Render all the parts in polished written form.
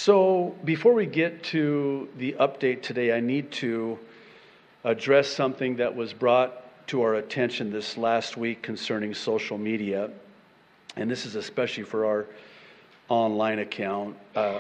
So before we get to the update today, I need to address something that was brought to our attention this last week concerning social media. And this is especially for our online account,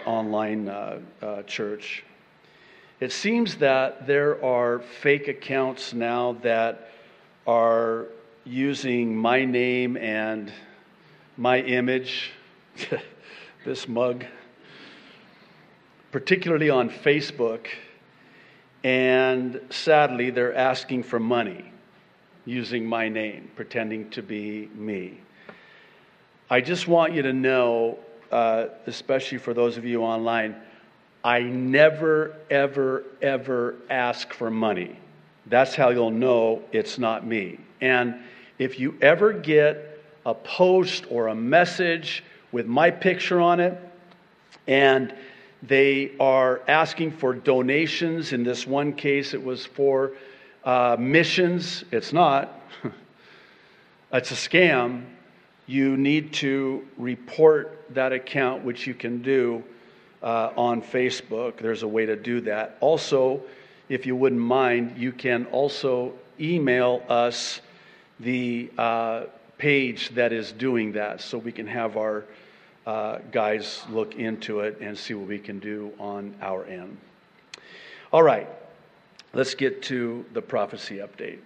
church. It seems that there are fake accounts now that are using my name and my image, this mug, particularly on Facebook, and sadly they're asking for money using my name, pretending to be me. I just want you to know, especially for those of you online, I never, ever, ever ask for money. That's how you'll know it's not me. And if you ever get a post or a message with my picture on it, and they are asking for donations, in this one case it was for missions, it's not. It's a scam. You need to report that account, which you can do on Facebook. There's a way to do that. Also, if you wouldn't mind, you can also email us the page that is doing that, so we can have our guys look into it and see what we can do on our end. All right, let's get to the prophecy update.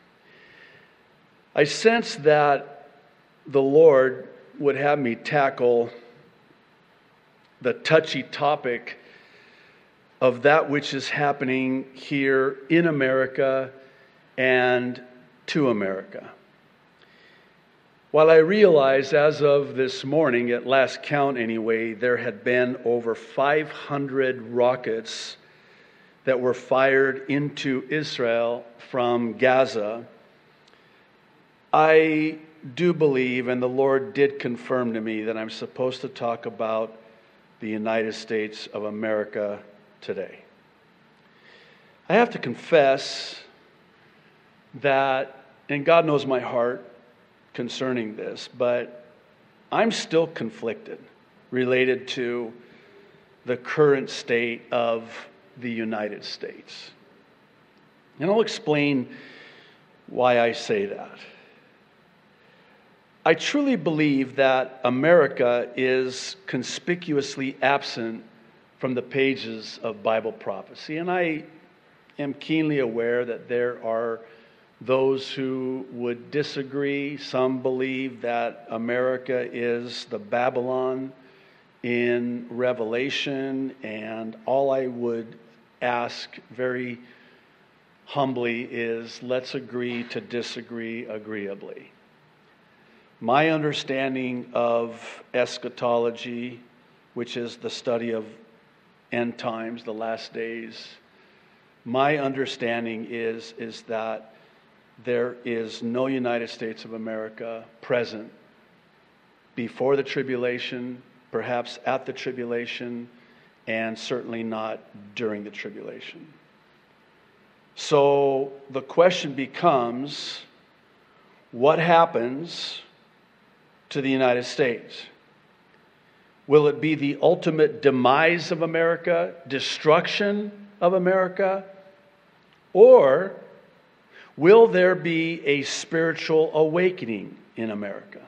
I sense that the Lord would have me tackle the touchy topic of that which is happening here in America and to America. While I realize as of this morning, at last count anyway, there had been over 500 rockets that were fired into Israel from Gaza, I do believe, and the Lord did confirm to me, that I'm supposed to talk about the United States of America today. I have to confess that, and God knows my heart concerning this, but I'm still conflicted related to the current state of the United States. And I'll explain why I say that. I truly believe that America is conspicuously absent from the pages of Bible prophecy, and I am keenly aware that there are those who would disagree. Some believe that America is the Babylon in Revelation, and all I would ask very humbly is, let's agree to disagree agreeably. My understanding of eschatology, which is the study of end times, the last days, my understanding is that there is no United States of America present before the tribulation, perhaps at the tribulation, and certainly not during the tribulation. So the question becomes, what happens to the United States? Will it be the ultimate demise of America, destruction of America, or will there be a spiritual awakening in America?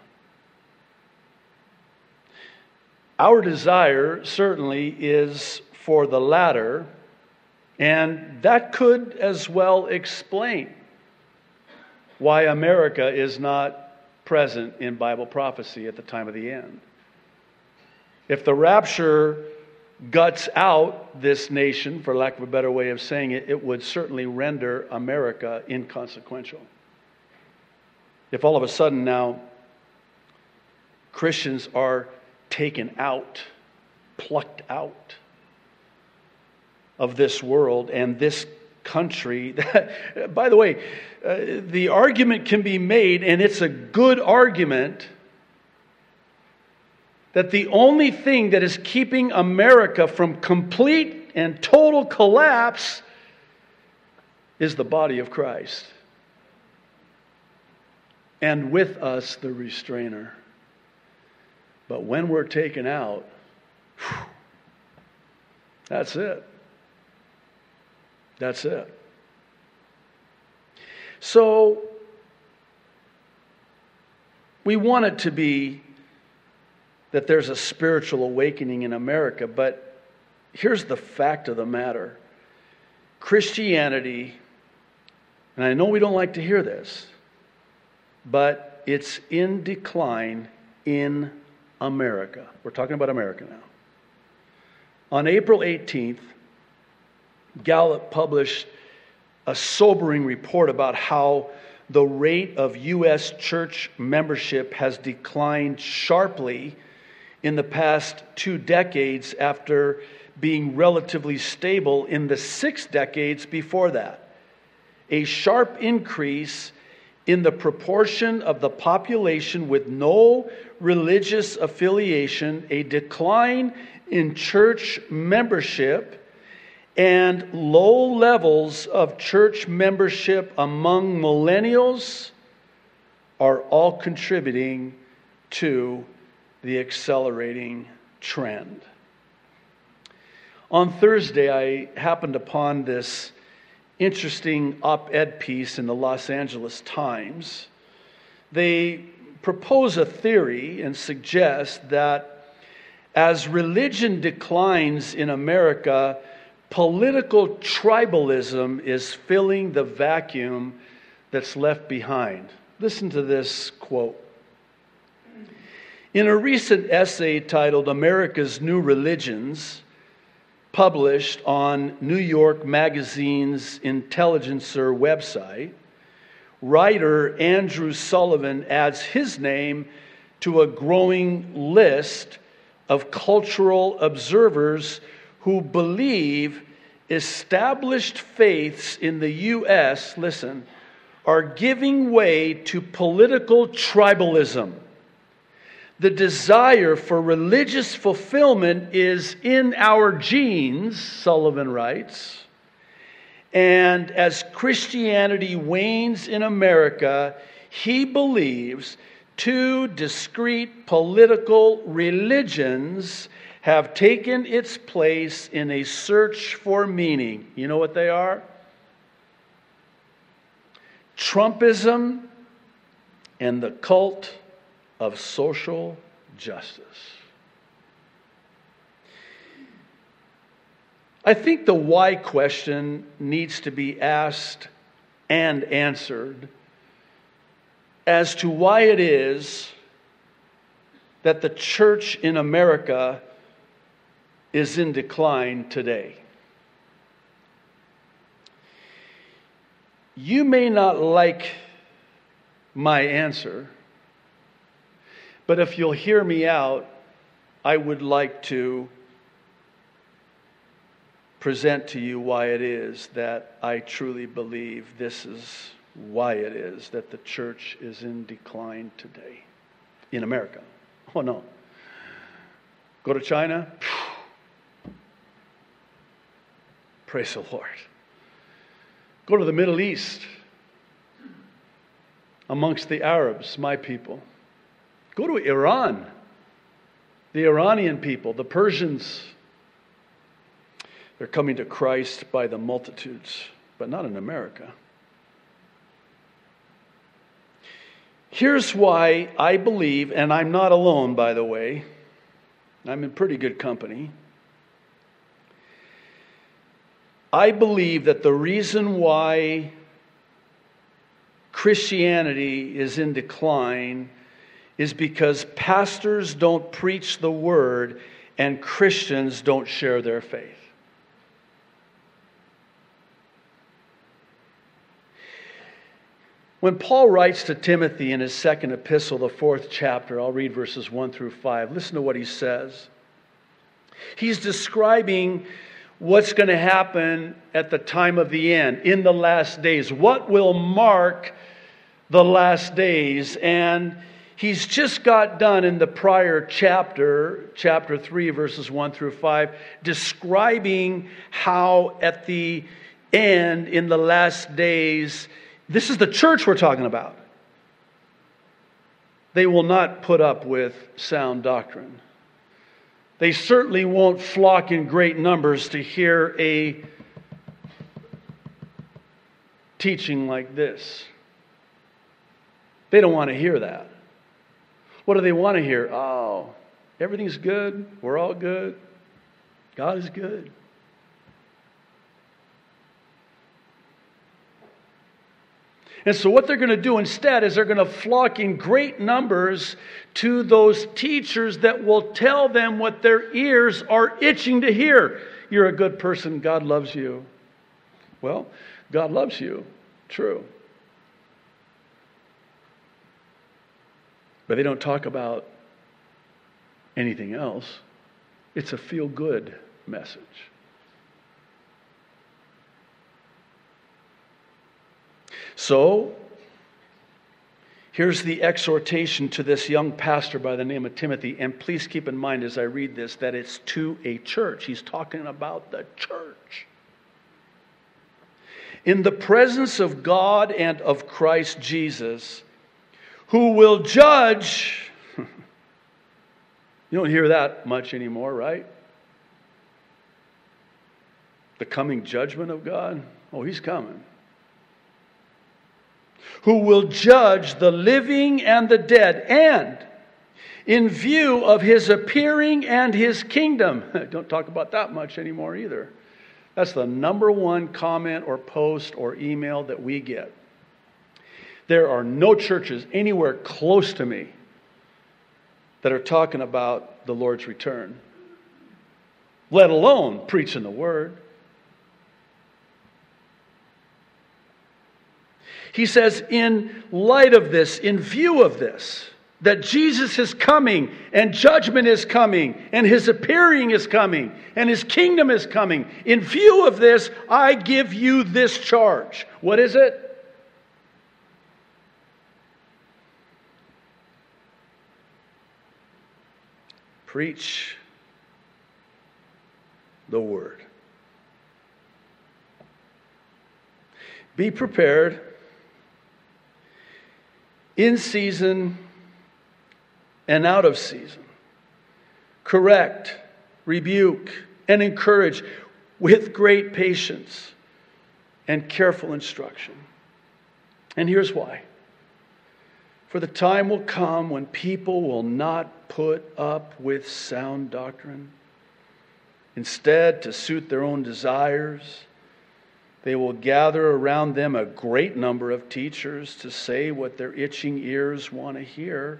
Our desire certainly is for the latter, and that could as well explain why America is not present in Bible prophecy at the time of the end. If the rapture guts out this nation, for lack of a better way of saying it, it would certainly render America inconsequential. If all of a sudden now Christians are taken out, plucked out of this world and this country, by the way, the argument can be made, and it's a good argument, that the only thing that is keeping America from complete and total collapse is the body of Christ. And with us, the restrainer. But when we're taken out, That's it. That's it. So, we want it to be that there's a spiritual awakening in America, but here's the fact of the matter. Christianity, and I know we don't like to hear this, but it's in decline in America. We're talking about America now. On April 18th, Gallup published a sobering report about how the rate of U.S. church membership has declined sharply in the past 2 decades after being relatively stable in the 6 decades before that. A sharp increase in the proportion of the population with no religious affiliation, a decline in church membership, and low levels of church membership among millennials are all contributing to the accelerating trend. On Thursday, I happened upon this interesting op-ed piece in the Los Angeles Times. They propose a theory and suggest that as religion declines in America, political tribalism is filling the vacuum that's left behind. Listen to this quote. In a recent essay titled America's New Religions, published on New York Magazine's Intelligencer website, writer Andrew Sullivan adds his name to a growing list of cultural observers who believe established faiths in the U.S., listen, are giving way to political tribalism. The desire for religious fulfillment is in our genes, Sullivan writes. And as Christianity wanes in America, he believes 2 discrete political religions have taken its place in a search for meaning. You know what they are? Trumpism and the cult of social justice. I think the why question needs to be asked and answered as to why it is that the church in America is in decline today. You may not like my answer, but if you'll hear me out, I would like to present to you why it is that I truly believe this is why it is that the church is in decline today in America. Oh no. Go to China. Praise the Lord. Go to the Middle East. Amongst the Arabs, my people. Go to Iran. The Iranian people, the Persians. They're coming to Christ by the multitudes, but not in America. Here's why I believe, and I'm not alone, by the way. I'm in pretty good company. I believe that the reason why Christianity is in decline is because pastors don't preach the word and Christians don't share their faith. When Paul writes to Timothy in his second epistle, the 4th chapter, I'll read verses 1 through 5. Listen to what he says. He's describing what's going to happen at the time of the end, in the last days. What will mark the last days? And he's just got done in the prior chapter 3, verses 1 through 5, describing how at the end, in the last days, this is the church we're talking about. They will not put up with sound doctrine. They certainly won't flock in great numbers to hear a teaching like this. They don't want to hear that. What do they want to hear? Oh, everything's good. We're all good. God is good. And so what they're going to do instead is they're going to flock in great numbers to those teachers that will tell them what their ears are itching to hear. You're a good person. God loves you. Well, God loves you. True. But they don't talk about anything else. It's a feel-good message. So, here's the exhortation to this young pastor by the name of Timothy. And please keep in mind as I read this that it's to a church. He's talking about the church. In the presence of God and of Christ Jesus, who will judge. You don't hear that much anymore, right? The coming judgment of God. Oh, He's coming. Who will judge the living and the dead, and in view of His appearing and His kingdom. Don't talk about that much anymore either. That's the number one comment or post or email that we get. There are no churches anywhere close to me that are talking about the Lord's return, let alone preaching the Word. He says, in light of this, in view of this, that Jesus is coming and judgment is coming and His appearing is coming and His kingdom is coming. In view of this, I give you this charge. What is it? Preach the Word. Be prepared in season and out of season. Correct, rebuke, and encourage with great patience and careful instruction. And here's why. For the time will come when people will not put up with sound doctrine. Instead, to suit their own desires, they will gather around them a great number of teachers to say what their itching ears want to hear.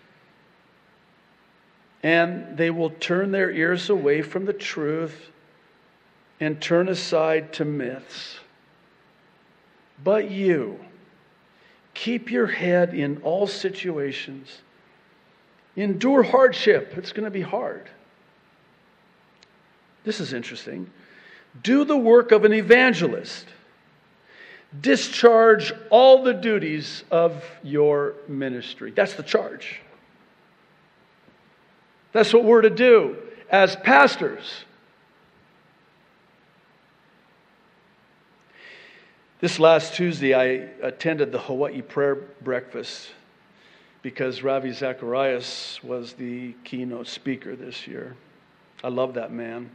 And they will turn their ears away from the truth and turn aside to myths. But you, keep your head in all situations. Endure hardship. It's going to be hard. This is interesting. Do the work of an evangelist. Discharge all the duties of your ministry. That's the charge. That's what we're to do as pastors. This last Tuesday, I attended the Hawaii prayer breakfast because Ravi Zacharias was the keynote speaker this year. I love that man.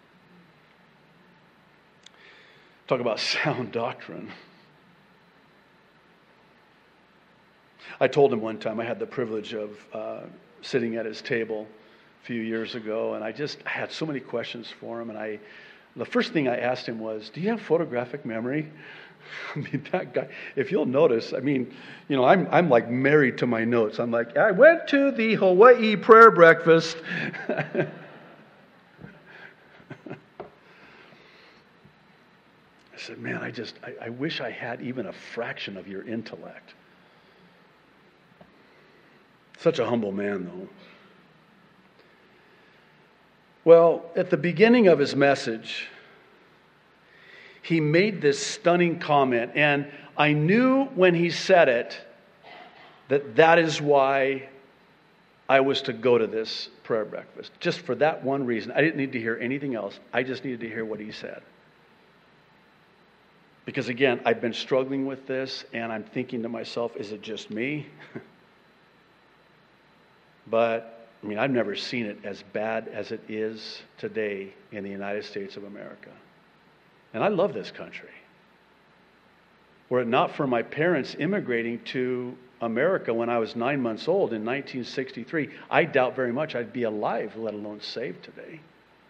Talk about sound doctrine. I told him one time, I had the privilege of sitting at his table a few years ago, and I had so many questions for him, and the first thing I asked him was, do you have photographic memory? I mean, that guy, if you'll notice, I'm like married to my notes. I'm like, I went to the Hawaii prayer breakfast. I said, man, I wish I had even a fraction of your intellect. Such a humble man, though. Well, at the beginning of his message, he made this stunning comment, and I knew when he said it that is why I was to go to this prayer breakfast. Just for that one reason. I didn't need to hear anything else. I just needed to hear what he said. Because again, I've been struggling with this, and I'm thinking to myself, is it just me? But I've never seen it as bad as it is today in the United States of America. And I love this country. Were it not for my parents immigrating to America when I was 9 months old in 1963, I doubt very much I'd be alive, let alone saved today.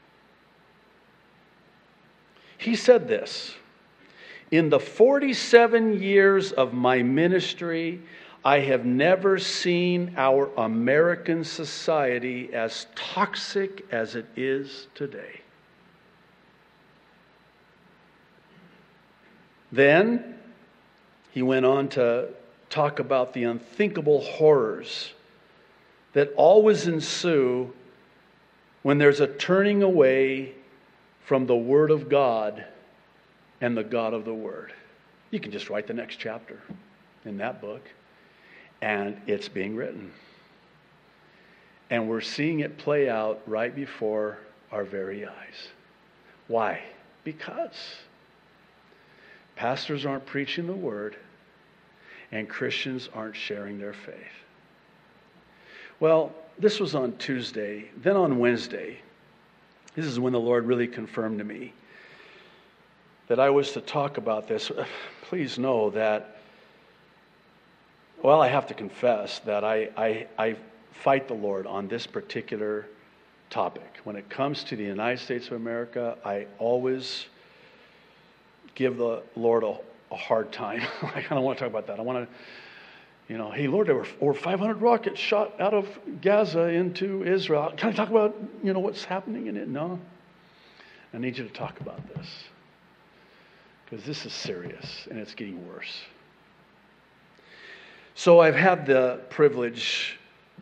He said this, "In the 47 years of my ministry, I have never seen our American society as toxic as it is today." Then he went on to talk about the unthinkable horrors that always ensue when there's a turning away from the Word of God and the God of the Word. You can just write the next chapter in that book, and it's being written. And we're seeing it play out right before our very eyes. Why? Because pastors aren't preaching the Word, and Christians aren't sharing their faith. Well, this was on Tuesday. Then on Wednesday, this is when the Lord really confirmed to me that I was to talk about this. Please know that, well, I have to confess that I fight the Lord on this particular topic. When it comes to the United States of America, I always give the Lord a hard time. I don't want to talk about that. I want to, hey, Lord, there were over 500 rockets shot out of Gaza into Israel. Can I talk about, what's happening in it? No. I need you to talk about this. Because this is serious, and it's getting worse. So I've had the privilege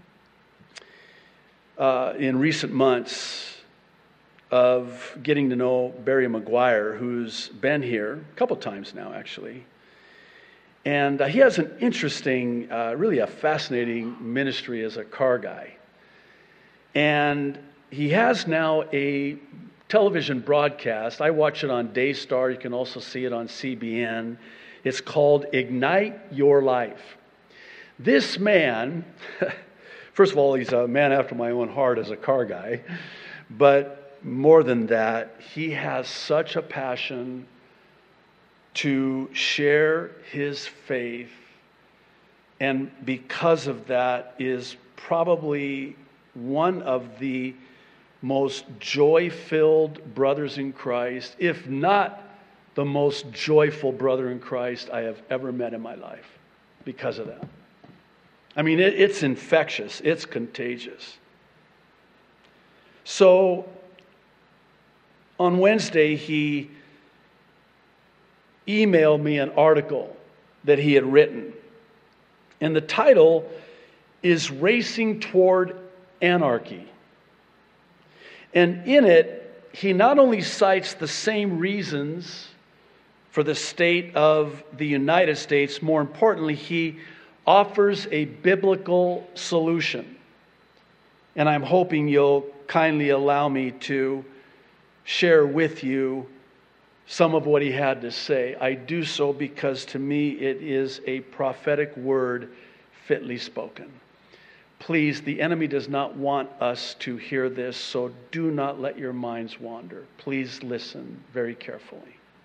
in recent months of getting to know Barry McGuire, who's been here a couple times now, actually. And he has an interesting, really a fascinating ministry as a car guy. And he has now a television broadcast. I watch it on Daystar. You can also see it on CBN. It's called Ignite Your Life. This man, first of all, he's a man after my own heart as a car guy. But more than that, he has such a passion to share his faith, and because of that is probably one of the most joy-filled brothers in Christ, if not the most joyful brother in Christ I have ever met in my life because of that. It's infectious. It's contagious. So on Wednesday, he emailed me an article that he had written. And the title is Racing Toward Anarchy. And in it, he not only cites the same reasons for the state of the United States, more importantly, he offers a biblical solution. And I'm hoping you'll kindly allow me to share with you some of what he had to say. I do so because to me it is a prophetic word fitly spoken. Please, the enemy does not want us to hear this, so do not let your minds wander. Please listen very carefully.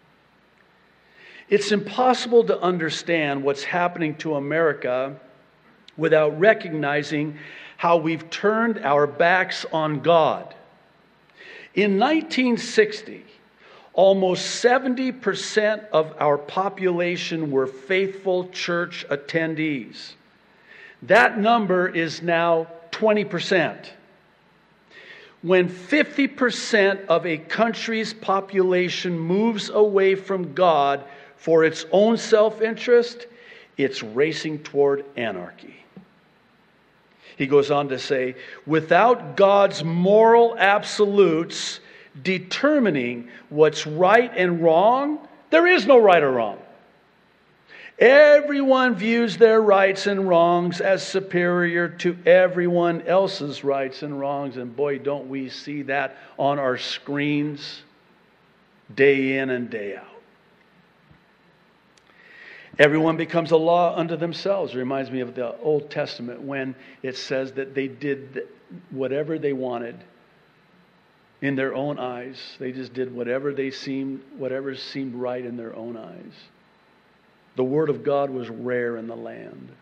It's impossible to understand what's happening to America without recognizing how we've turned our backs on God. In 1960, almost 70% of our population were faithful church attendees. That number is now 20%. When 50% of a country's population moves away from God for its own self-interest, it's racing toward anarchy. He goes on to say, without God's moral absolutes determining what's right and wrong, there is no right or wrong. Everyone views their rights and wrongs as superior to everyone else's rights and wrongs. And boy, don't we see that on our screens day in and day out. Everyone becomes a law unto themselves. It reminds me of the Old Testament when it says that they did whatever they wanted in their own eyes. They just did whatever seemed right in their own eyes. The Word of God was rare in the land.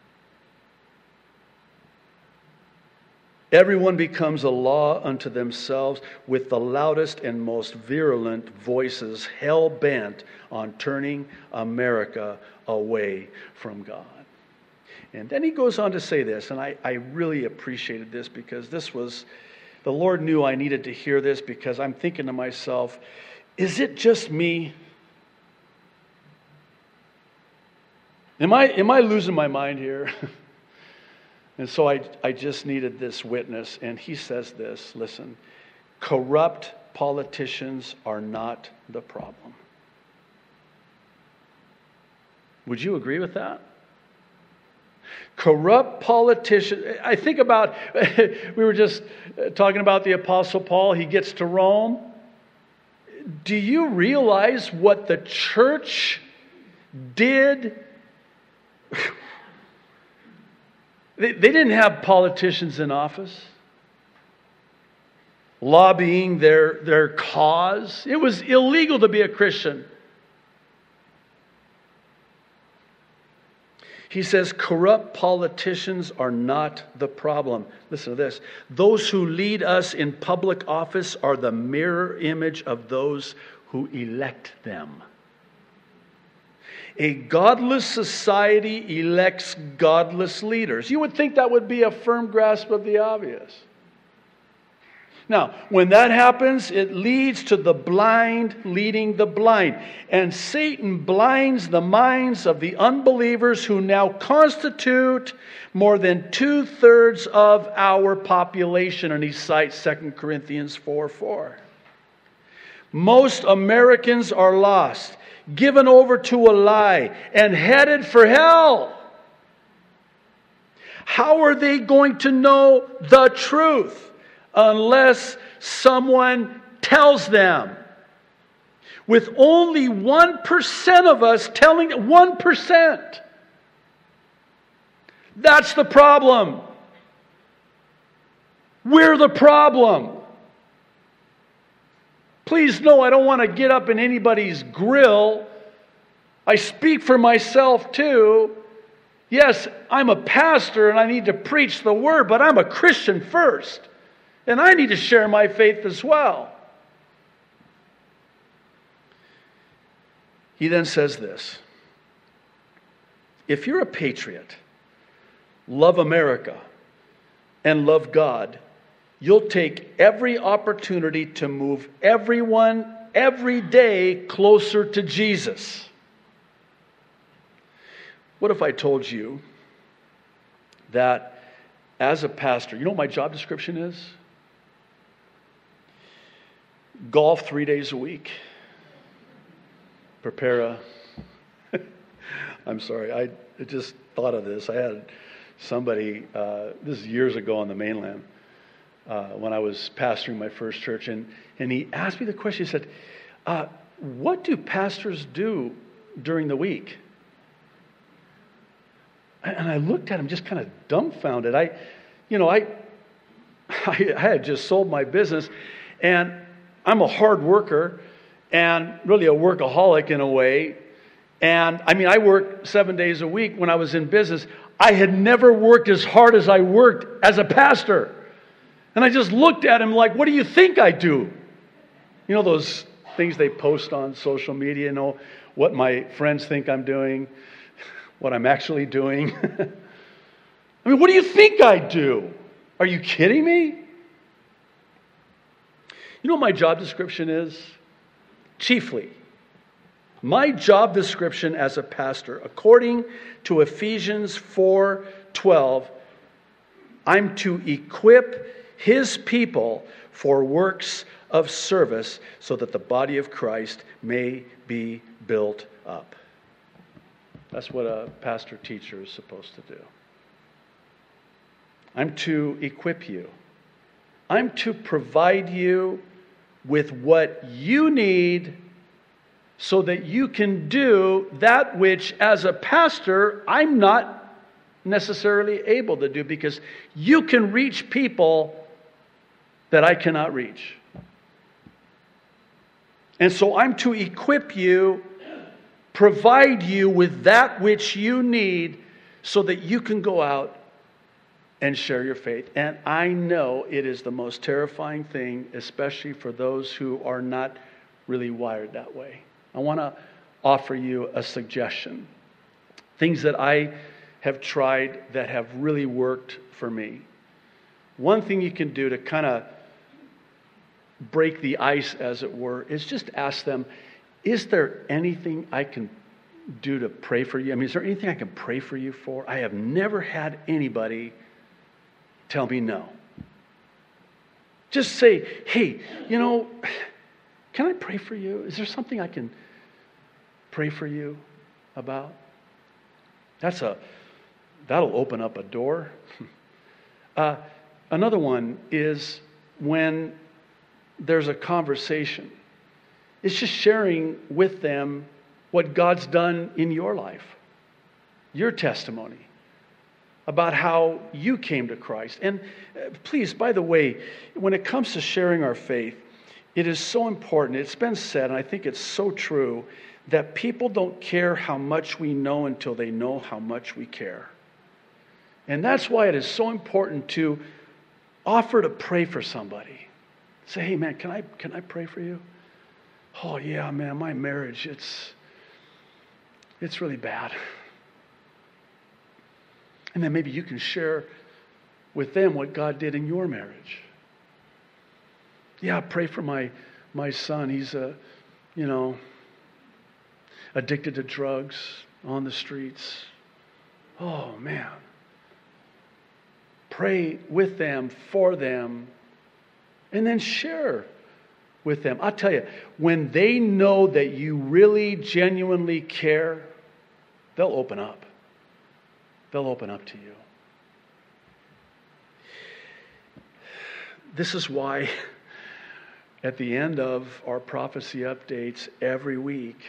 Everyone becomes a law unto themselves, with the loudest and most virulent voices hell-bent on turning America away from God. And then he goes on to say this, and I really appreciated this, because the Lord knew I needed to hear this, because I'm thinking to myself, is it just me? Am I losing my mind here? And so I just needed this witness. And he says this, listen, corrupt politicians are not the problem. Would you agree with that? Corrupt politicians. I think about, we were just talking about the Apostle Paul. He gets to Rome. Do you realize what the church did? They didn't have politicians in office lobbying their cause. It was illegal to be a Christian. He says, corrupt politicians are not the problem. Listen to this. Those who lead us in public office are the mirror image of those who elect them. A godless society elects godless leaders. You would think that would be a firm grasp of the obvious. Now, when that happens, it leads to the blind leading the blind. And Satan blinds the minds of the unbelievers, who now constitute more than 2/3 of our population. And he cites 2 Corinthians 4:4. Most Americans are lost, given over to a lie, and headed for hell. How are they going to know the truth unless someone tells them? With only 1% of us telling 1%. That's the problem. We're the problem. Please know I don't want to get up in anybody's grill. I speak for myself too. Yes, I'm a pastor and I need to preach the word, but I'm a Christian first. And I need to share my faith as well. He then says this. If you're a patriot, love America, and love God, you'll take every opportunity to move everyone every day closer to Jesus. What if I told you that as a pastor, you know what my job description is? Golf 3 days a week. I'm sorry, I just thought of this. I had somebody, this is years ago on the mainland, when I was pastoring my first church, and he asked me the question. He said, what do pastors do during the week? And I looked at him just kind of dumbfounded. I had just sold my business, and I'm a hard worker and really a workaholic in a way. And I worked 7 days a week when I was in business. I had never worked as hard as I worked as a pastor. And I just looked at him like, what do you think I do? You know those things they post on social media, what my friends think I'm doing, what I'm actually doing. What do you think I do? Are you kidding me? You know what my job description is? Chiefly, my job description as a pastor, according to Ephesians 4:12, I'm to equip His people for works of service so that the body of Christ may be built up. That's what a pastor-teacher is supposed to do. I'm to equip you. I'm to provide you with what you need so that you can do that which, as a pastor, I'm not necessarily able to do, because you can reach people that I cannot reach. And so I'm to equip you, provide you with that which you need so that you can go out and share your faith. And I know it is the most terrifying thing, especially for those who are not really wired that way. I want to offer you a suggestion. Things that I have tried that have really worked for me. One thing you can do to kind of break the ice, as it were, is just ask them, is there anything I can do to pray for you? I mean, is there anything I can pray for you for? I have never had anybody tell me no. Just say, hey, can I pray for you? Is there something I can pray for you about? That'll open up a door. Another one is when there's a conversation. It's just sharing with them what God's done in your life, your testimony about how you came to Christ. And please, by the way, when it comes to sharing our faith, it is so important. It's been said, and I think it's so true, that people don't care how much we know until they know how much we care. And that's why it is so important to offer to pray for somebody. Say, hey man, can I pray for you? Oh yeah, man, my marriage, it's really bad. And then maybe you can share with them what God did in your marriage. Yeah, pray for my son. He's addicted to drugs, on the streets. Oh man. Pray with them, for them, and then share with them. I'll tell you, when they know that you really genuinely care, they'll open up. They'll open up to you. This is why at the end of our prophecy updates every week,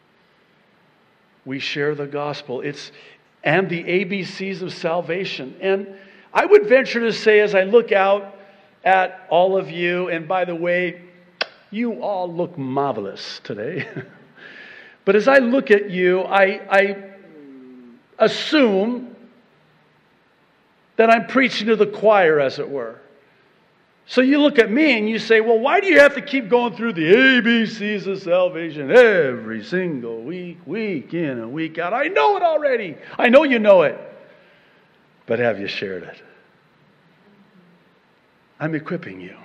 we share the gospel. And the ABCs of salvation. And I would venture to say, as I look out at all of you, and by the way, you all look marvelous today. But as I look at you, I assume that I'm preaching to the choir, as it were. So you look at me and you say, well, why do you have to keep going through the ABCs of salvation every single week in and week out? I know it already. I know you know it. But have you shared it? I'm equipping you.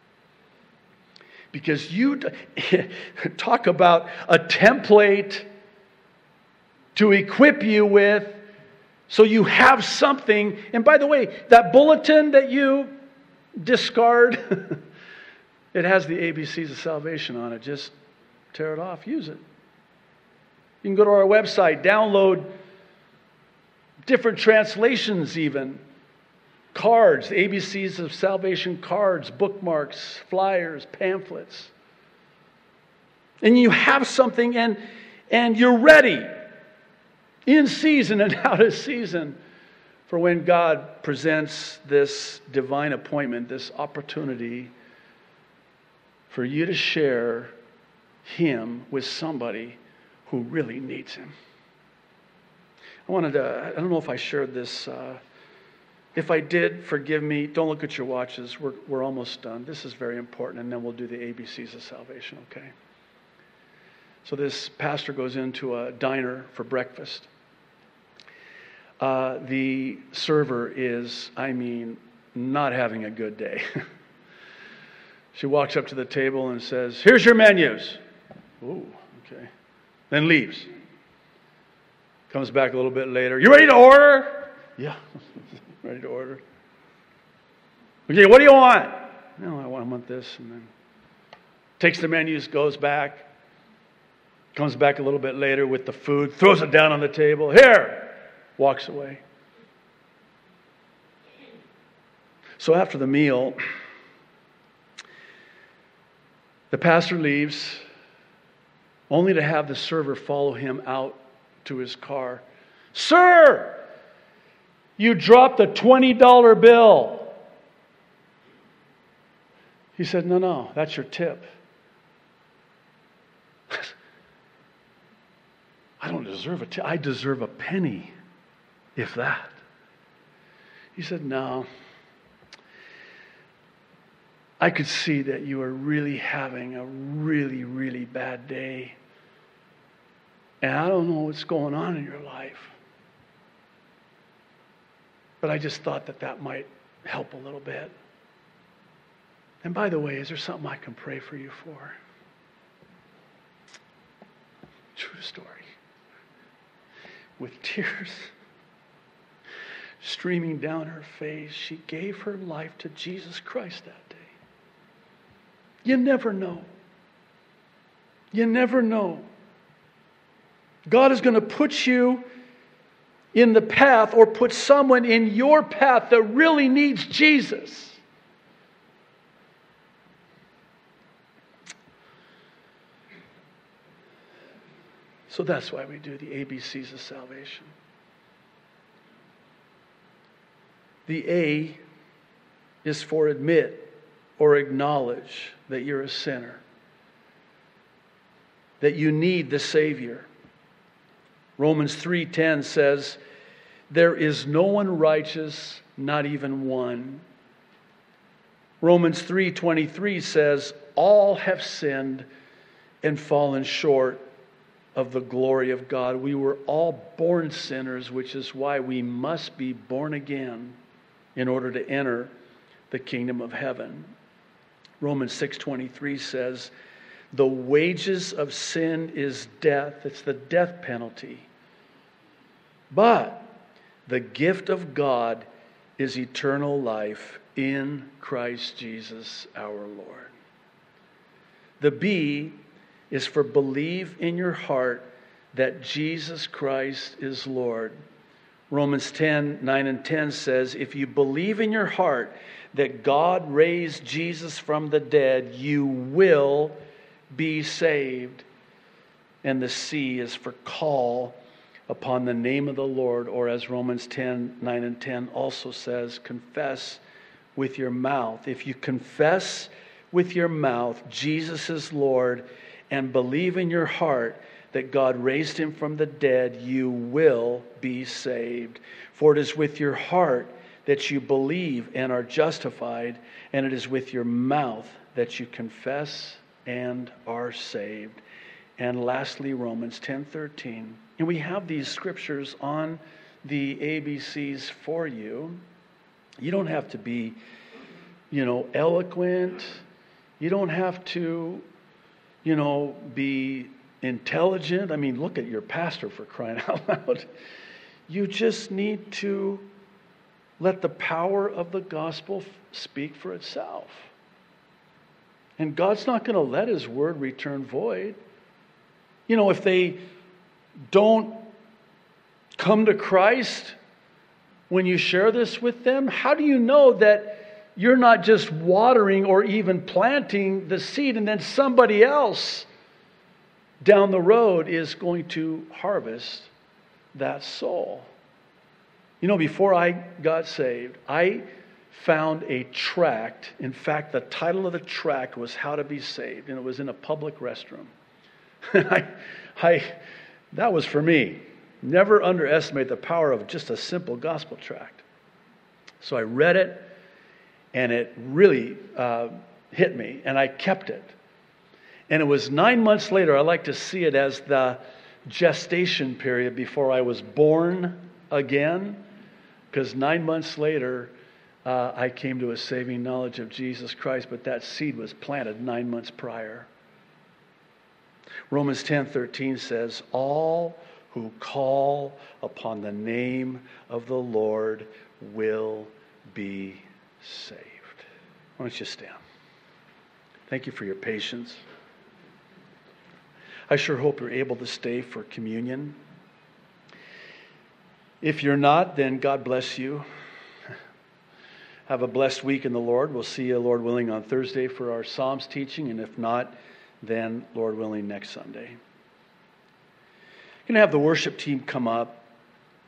Because you talk about a template to equip you with so you have something. And by the way, that bulletin that you discard, it has the ABCs of salvation on it. Just tear it off, use it. You can go to our website, download different translations even. Cards, the ABCs of salvation cards, bookmarks, flyers, pamphlets. And you have something and you're ready in season and out of season for when God presents this divine appointment, this opportunity for you to share Him with somebody who really needs Him. I don't know if I shared this. If I did, forgive me. Don't look at your watches. We're almost done. This is very important, and then we'll do the ABCs of salvation, okay? So this pastor goes into a diner for breakfast. The server is, not having a good day. She walks up to the table and says, "Here's your menus." Ooh, okay. Then leaves. Comes back a little bit later. "You ready to order?" "Yeah, ready to order." "Okay, what do you want?" "No, I want this." And then takes the menus, goes back. Comes back a little bit later with the food, throws it down on the table. "Here!" Walks away. So after the meal, the pastor leaves, only to have the server follow him out to his car. "Sir, you dropped a $20 bill." He said, no, that's your tip. I don't deserve a tip. I deserve a penny, if that. He said, no. I could see that you are really having a really, really bad day. And I don't know what's going on in your life. But I just thought that might help a little bit. And by the way, is there something I can pray for you for? True story. With tears streaming down her face, she gave her life to Jesus Christ that day. You never know. You never know. God is going to put you in the path or put someone in your path that really needs Jesus. So that's why we do the ABCs of salvation. The A is for admit or acknowledge that you're a sinner, that you need the Savior. Romans 3:10 says, there is no one righteous, not even one. Romans 3:23 says, all have sinned and fallen short of the glory of God. We were all born sinners, which is why we must be born again in order to enter the kingdom of heaven. Romans 6:23 says, the wages of sin is death. It's the death penalty. But the gift of God is eternal life in Christ Jesus our Lord. The B is for believe in your heart that Jesus Christ is Lord. Romans 10:9-10 says, if you believe in your heart that God raised Jesus from the dead, you will be saved. And the C is for call upon the name of the Lord, or as Romans 10:9-10 also says, confess with your mouth. If you confess with your mouth Jesus is Lord and believe in your heart that God raised him from the dead, you will be saved. For it is with your heart that you believe and are justified, and it is with your mouth that you confess and are saved. And lastly, Romans 10:13. And we have these scriptures on the ABCs for you. You don't have to be, eloquent. You don't have to, be intelligent. I mean, look at your pastor, for crying out loud. You just need to let the power of the gospel speak for itself. And God's not going to let his word return void. If they don't come to Christ when you share this with them, how do you know that you're not just watering or even planting the seed and then somebody else down the road is going to harvest that soul? Before I got saved, I found a tract. In fact, the title of the tract was How to Be Saved, and it was in a public restroom. That was for me. Never underestimate the power of just a simple gospel tract. So I read it, and it really hit me, and I kept it. And it was 9 months later. I like to see it as the gestation period before I was born again, because 9 months later, I came to a saving knowledge of Jesus Christ, but that seed was planted 9 months prior. Romans 10:13 says, all who call upon the name of the Lord will be saved. Why don't you stand? Thank you for your patience. I sure hope you're able to stay for communion. If you're not, then God bless you. Have a blessed week in the Lord. We'll see you, Lord willing, on Thursday for our Psalms teaching, and if not, then, Lord willing, next Sunday. Going to have the worship team come up,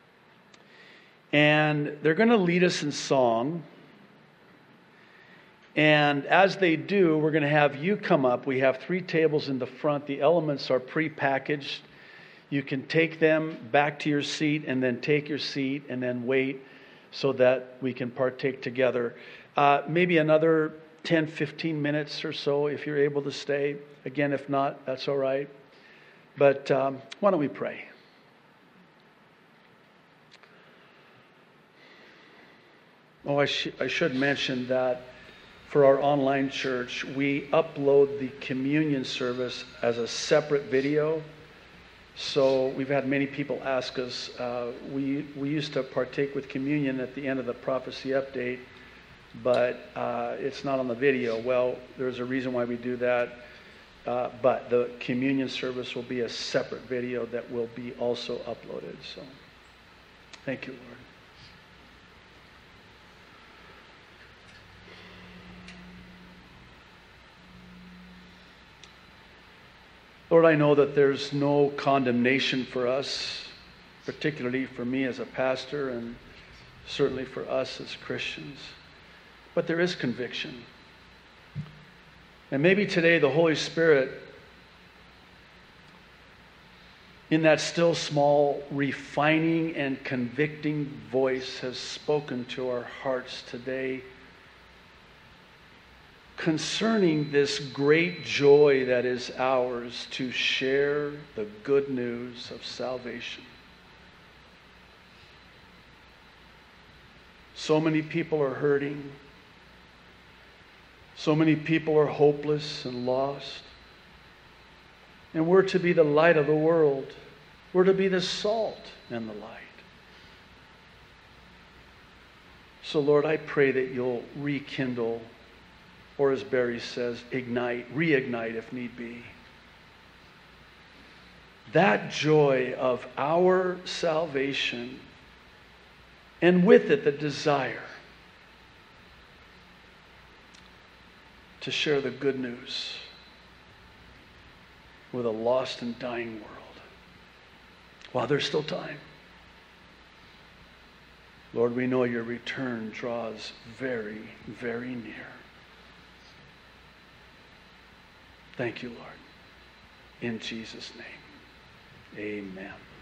and they're going to lead us in song. And as they do, we're going to have you come up. We have 3 tables in the front. The elements are pre-packaged. You can take them back to your seat and then take your seat and then wait so that we can partake together. Maybe another 10, 15 minutes or so if you're able to stay. Again, if not, that's all right. But why don't we pray? Oh, I should mention that for our online church, we upload the communion service as a separate video. So we've had many people ask us, we used to partake with communion at the end of the prophecy update, but it's not on the video. Well, there's a reason why we do that, but the communion service will be a separate video that will be also uploaded. So thank you, Lord. Lord, I know that there's no condemnation for us, particularly for me as a pastor and certainly for us as Christians. But there is conviction. And maybe today the Holy Spirit, in that still small, refining and convicting voice, has spoken to our hearts today concerning this great joy that is ours to share the good news of salvation. So many people are hurting. So many people are hopeless and lost. And we're to be the light of the world. We're to be the salt and the light. So Lord, I pray that you'll rekindle, or as Barry says, ignite, reignite if need be, that joy of our salvation, and with it the desire to share the good news with a lost and dying world while there's still time. Lord, we know your return draws very, very near. Thank you, Lord. In Jesus' name, amen.